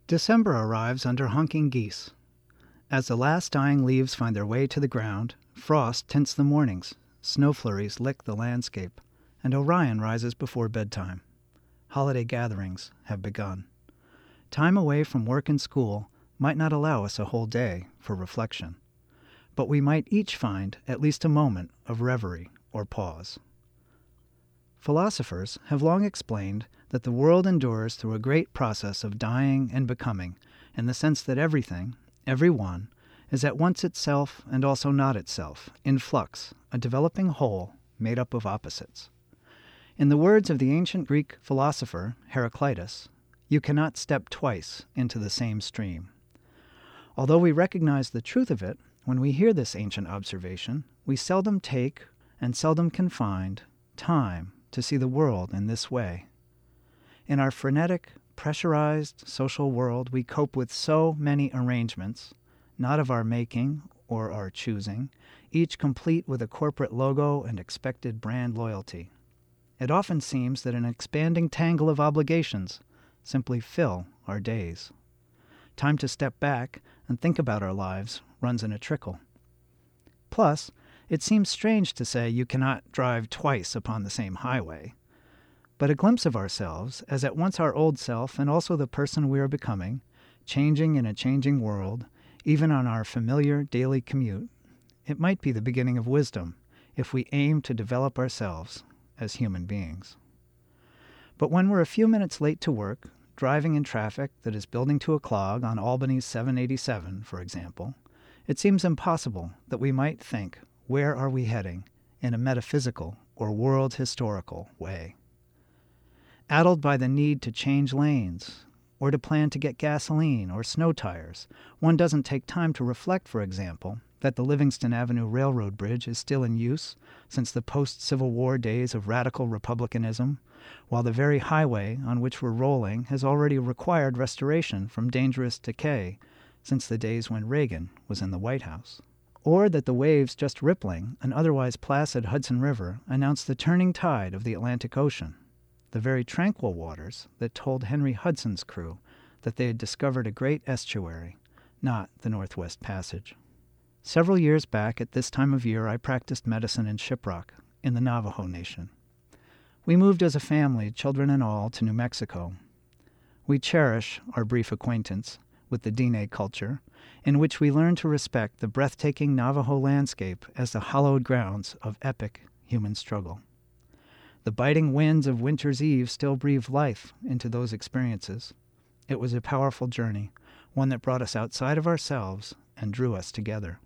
December arrives under honking geese. As the last dying leaves find their way to the ground, frost tints the mornings, snow flurries lick the landscape, and Orion rises before bedtime. Holiday gatherings have begun. Time away from work and school might not allow us a whole day for reflection, but we might each find at least a moment of reverie or pause. Philosophers have long explained that the world endures through a great process of dying and becoming, in the sense that everything, everyone, is at once itself and also not itself, in flux, a developing whole made up of opposites. In the words of the ancient Greek philosopher Heraclitus, you cannot step twice into the same stream. Although we recognize the truth of it, when we hear this ancient observation, we seldom take and seldom can find time to see the world in this way. In our frenetic, pressurized social world, we cope with so many arrangements, not of our making or our choosing, each complete with a corporate logo and expected brand loyalty. It often seems that an expanding tangle of obligations simply fill our days. Time to step back and think about our lives runs in a trickle. Plus, it seems strange to say you cannot drive twice upon the same highway. But a glimpse of ourselves as at once our old self and also the person we are becoming, changing in a changing world, even on our familiar daily commute, it might be the beginning of wisdom if we aim to develop ourselves as human beings. But when we're a few minutes late to work, driving in traffic that is building to a clog on Albany's 787, for example, it seems impossible that we might think, where are we heading, in a metaphysical or world historical way. Addled by the need to change lanes, or to plan to get gasoline or snow tires, one doesn't take time to reflect, for example, that the Livingston Avenue Railroad Bridge is still in use since the post-Civil War days of radical republicanism, while the very highway on which we're rolling has already required restoration from dangerous decay since the days when Reagan was in the White House. Or that the waves just rippling an otherwise placid Hudson River announce the turning tide of the Atlantic Ocean, the very tranquil waters that told Henry Hudson's crew that they had discovered a great estuary, not the Northwest Passage. Several years back at this time of year, I practiced medicine in Shiprock, in the Navajo Nation. We moved as a family, children and all, to New Mexico. We cherish our brief acquaintance with the Diné culture, in which we learn to respect the breathtaking Navajo landscape as the hallowed grounds of epic human struggle. The biting winds of winter's eve still breathe life into those experiences. It was a powerful journey, one that brought us outside of ourselves and drew us together.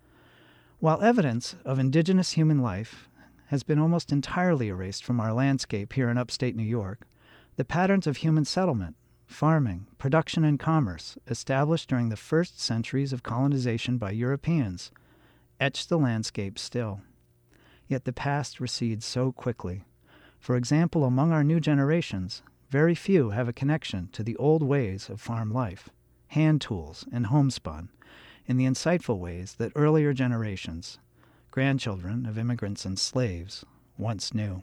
While evidence of indigenous human life has been almost entirely erased from our landscape here in upstate New York, the patterns of human settlement, farming, production, and commerce established during the first centuries of colonization by Europeans etch the landscape still. Yet the past recedes so quickly. For example, among our new generations, very few have a connection to the old ways of farm life, hand tools, and homespun, in the insightful ways that earlier generations, grandchildren of immigrants and slaves, once knew.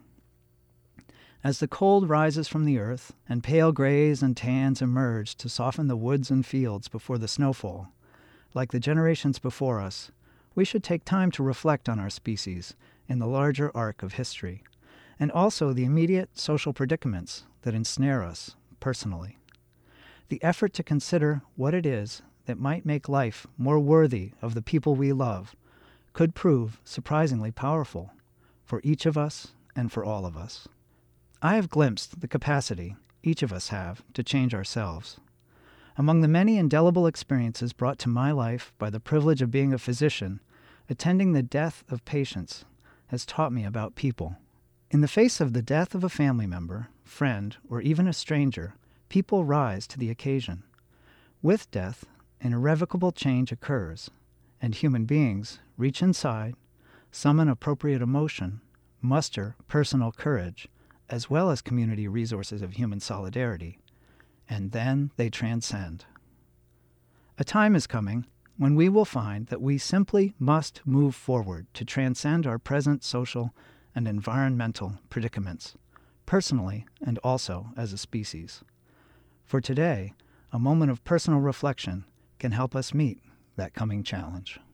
As the cold rises from the earth and pale grays and tans emerge to soften the woods and fields before the snowfall, like the generations before us, we should take time to reflect on our species in the larger arc of history, and also the immediate social predicaments that ensnare us personally. The effort to consider what it is that might make life more worthy of the people we love could prove surprisingly powerful for each of us and for all of us. I have glimpsed the capacity each of us have to change ourselves. Among the many indelible experiences brought to my life by the privilege of being a physician, attending the death of patients has taught me about people. In the face of the death of a family member, friend, or even a stranger, people rise to the occasion. With death, an irrevocable change occurs, and human beings reach inside, summon appropriate emotion, muster personal courage, as well as community resources of human solidarity, and then they transcend. A time is coming when we will find that we simply must move forward to transcend our present social and environmental predicaments, personally and also as a species. For today, a moment of personal reflection can help us meet that coming challenge.